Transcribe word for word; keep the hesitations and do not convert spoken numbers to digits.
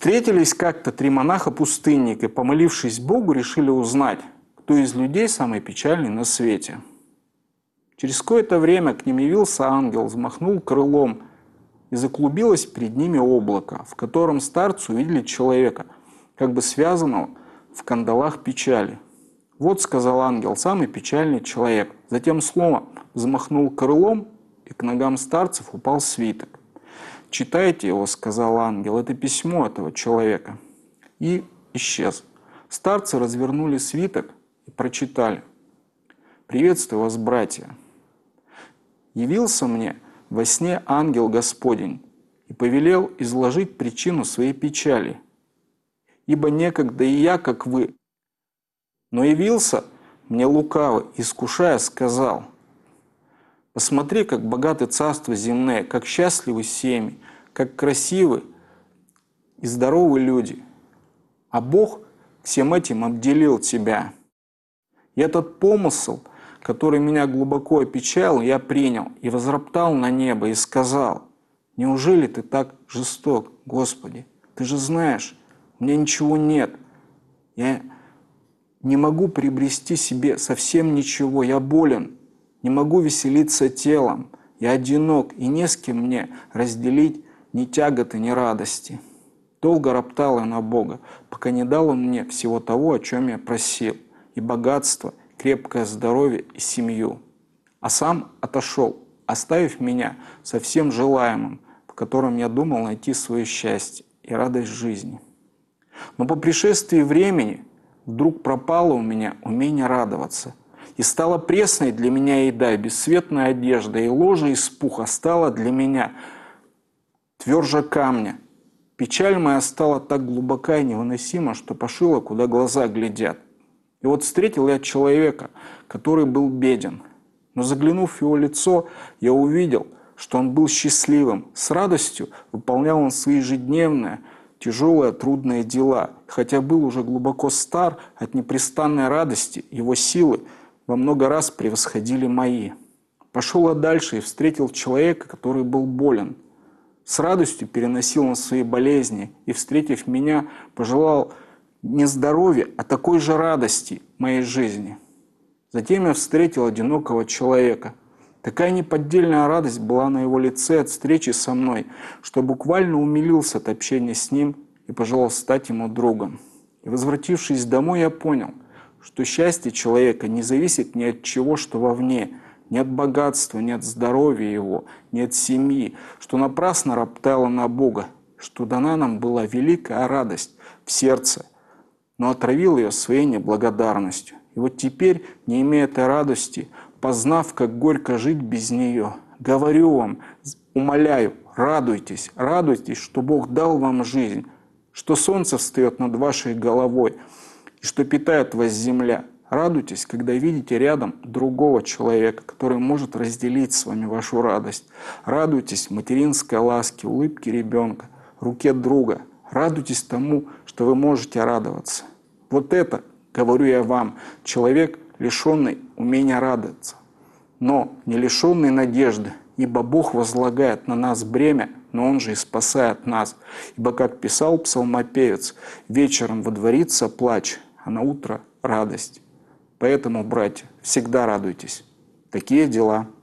Встретились как-то три монаха-пустынника и, помолившись Богу, решили узнать, кто из людей самый печальный на свете. Через какое-то время к ним явился ангел, взмахнул крылом, и заклубилось перед ними облако, в котором старцы увидели человека, как бы связанного в кандалах печали. «Вот, — сказал ангел, — самый печальный человек». Затем снова взмахнул крылом, и к ногам старцев упал свиток. «Читайте его, — сказал ангел, — это письмо этого человека». И исчез. Старцы развернули свиток и прочитали: «Приветствую вас, братья! Явился мне во сне ангел Господень и повелел изложить причину своей печали. Ибо некогда и я, как вы, но явился мне лукавый, искушая, сказал: посмотри, как богаты царства земные, как счастливы семьи, как красивы и здоровы люди. А Бог всем этим обделил тебя. И этот помысл, который меня глубоко опечалил, я принял и возроптал на небо и сказал: неужели ты так жесток, Господи? Ты же знаешь, у меня ничего нет. Я не могу приобрести себе совсем ничего, я болен, не могу веселиться телом, я одинок, и не с кем мне разделить ни тяготы, ни радости. Долго роптал я на Бога, пока не дал Он мне всего того, о чем я просил, и богатство, крепкое здоровье и семью. А сам отошел, оставив меня со всем желаемым, в котором я думал найти свое счастье и радость жизни. Но по пришествии времени вдруг пропало у меня умение радоваться, и стала пресной для меня еда, и бесцветная одежда, и ложа из пуха стала для меня тверже камня. Печаль моя стала так глубока и невыносима, что пошила, куда глаза глядят. И вот встретил я человека, который был беден, но, заглянув в его лицо, я увидел, что он был счастливым. С радостью выполнял он свои ежедневные, тяжелые, трудные дела. Хотя был уже глубоко стар, от непрестанной радости его силы во много раз превосходили мои. Пошел я дальше и встретил человека, который был болен. С радостью переносил он свои болезни и, встретив меня, пожелал не здоровья, а такой же радости моей жизни. Затем я встретил одинокого человека. Такая неподдельная радость была на его лице от встречи со мной, что буквально умилился от общения с ним и пожелал стать ему другом. И, возвратившись домой, я понял, что счастье человека не зависит ни от чего, что вовне, ни от богатства, ни от здоровья его, ни от семьи, что напрасно роптало на Бога, что дана нам была великая радость в сердце, но отравил ее своей неблагодарностью. И вот теперь, не имея этой радости, познав, как горько жить без нее, говорю вам, умоляю, радуйтесь, радуйтесь, что Бог дал вам жизнь, что солнце встает над вашей головой и что питает вас земля. Радуйтесь, когда видите рядом другого человека, который может разделить с вами вашу радость. Радуйтесь материнской ласке, улыбке ребенка, руке друга. Радуйтесь тому, что вы можете радоваться. Вот это, говорю я вам, человек, лишенный умения радоваться, но не лишенный надежды, ибо Бог возлагает на нас бремя, но Он же и спасает нас. Ибо, как писал псалмопевец, вечером водворится плач, а на утро радость. Поэтому, братья, всегда радуйтесь. Такие дела.